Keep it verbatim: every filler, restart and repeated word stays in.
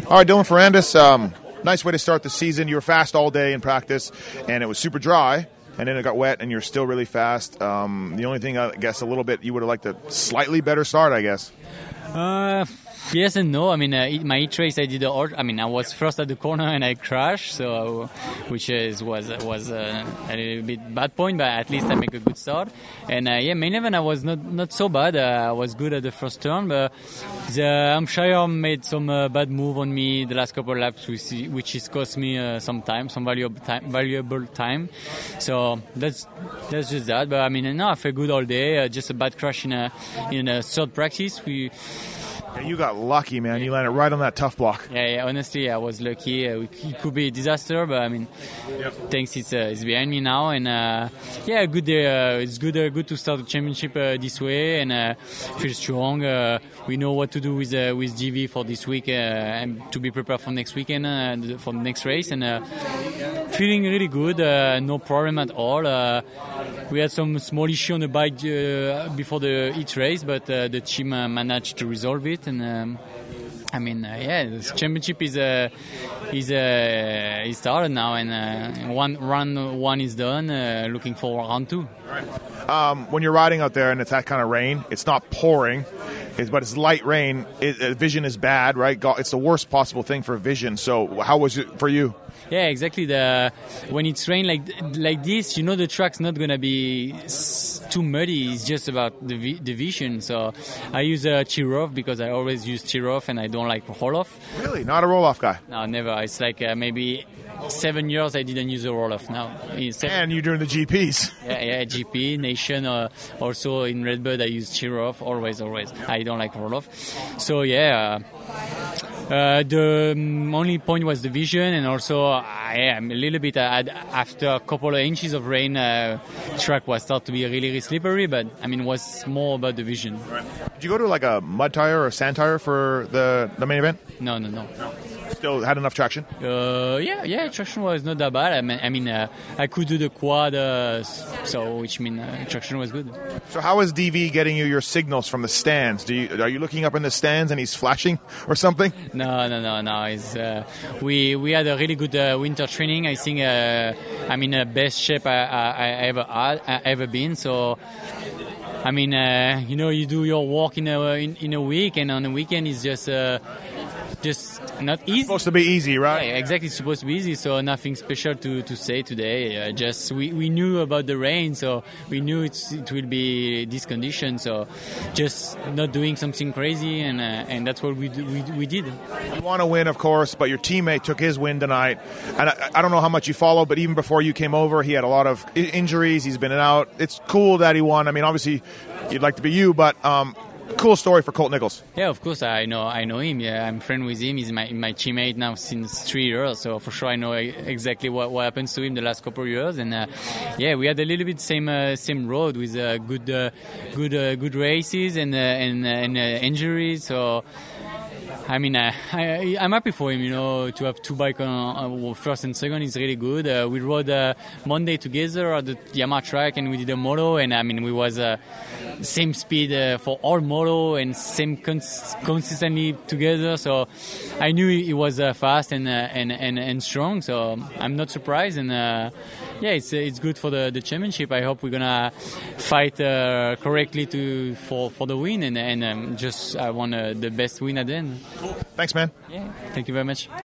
All right, Dylan Ferrandis, um, nice way to start the season. You were fast all day in practice, and it was super dry, and then it got wet, and you're still really fast. Um, the only thing, I guess, a little bit, you would have liked a slightly better start, I guess. Uh, yes and no. I mean, uh, my heat race, I did. A, I mean, I was first at the corner and I crashed, so which is was was uh, a little bit bad point, but at least I make a good start. And uh, yeah, main event I was not not so bad. Uh, I was good at the first turn, but the Hampshire made some uh, bad move on me the last couple of laps, which which has cost me uh, some time, some valuable time, valuable time. So that's that's just that. But I mean, no, I felt good all day. Uh, just a bad crash in a in a third practice. We. Yeah, you got lucky, man. You landed right on that tough block. Yeah, yeah. Honestly, I was lucky. Uh, it could be a disaster, but I mean, yep. Thanks, it's uh, it's behind me now, and uh, yeah, good day. Uh, it's good, uh, good to start the championship uh, this way, and uh, feel strong. Uh, we know what to do with uh, with G V for this week, uh, and to be prepared for next weekend uh, for the next race, and uh, feeling really good. Uh, no problem at all. Uh, we had some small issue on the bike uh, before the heat race, but uh, the team uh, managed to resolve it. And um, I mean, uh, yeah, the championship is uh, is uh, is started now, and uh, one round one is done. Uh, looking for round two. Right. Um, when you're riding out there and it's that kind of rain, it's not pouring, it's, but it's light rain. It, uh, vision is bad, right? It's the worst possible thing for vision. So, how was it for you? Yeah, exactly. The when it's rain like like this, you know the track's not gonna be too muddy. It's just about the the vision. So I use a Tirov because I always use Tirov and I don't like roll-off. Really, not a roll-off guy? No, never. It's like uh, maybe seven years I didn't use a roll-off now. And you're doing the G Ps. Yeah, yeah, G P Nation. Uh, also in Redbird I use Tirov. Always, always. I don't like roll-off. So yeah. Uh, Uh, the um, only point was the vision, and also I am a little bit uh, after a couple of inches of rain, uh, track was started to be really, really slippery. But I mean, it was more about the vision. Right. Did you go to like a mud tire or a sand tire for the the main event? No, no, no. no. Still had enough traction? Uh, yeah, yeah, traction was not that bad. I mean, I, mean, uh, I could do the quad, uh, so which means uh, traction was good. So how is D V getting you your signals from the stands? Do you are you looking up in the stands and he's flashing or something? No, no, no, no. It's, uh, we we had a really good uh, winter training. I think uh, I'm in the best shape I, I, I ever had, I ever been. So. I mean, uh, you know, you do your walk in a in, in a week, and on the weekend it's just uh, just not easy. It's supposed to be easy, right? Yeah, exactly. It's supposed to be easy, so nothing special to, to say today. Uh, just we, we knew about the rain, so we knew it's, it will be this condition. So just not doing something crazy, and uh, and that's what we do, we we did. You want to win, of course, but your teammate took his win tonight. And I, I don't know how much you follow, but even before you came over, he had a lot of injuries. He's been out. It's cool that he won. I mean, obviously, you'd like to be you, but. Um, Cool story for Colt Nichols. Yeah, of course I know. I know him. Yeah, I'm friend with him. He's my my teammate now since three years. So for sure I know exactly what, what happens to him the last couple of years. And uh, yeah, we had a little bit same uh, same road with uh, good uh, good uh, good races and uh, and, uh, and uh, injuries. So. I mean, uh, I, I'm happy for him, you know, to have two bikes on uh, first and second is really good. Uh, we rode uh, Monday together at the Yamaha track and we did a moto, and I mean, we was uh, same speed uh, for all moto and same cons- consistently together. So I knew he was uh, fast and, uh, and and and strong. So I'm not surprised, and uh, yeah, it's it's good for the, the championship. I hope we're gonna fight uh, correctly to for, for the win, and and um, just I want uh, the best win at the end. Cool. Thanks, man. Yeah, thank you very much.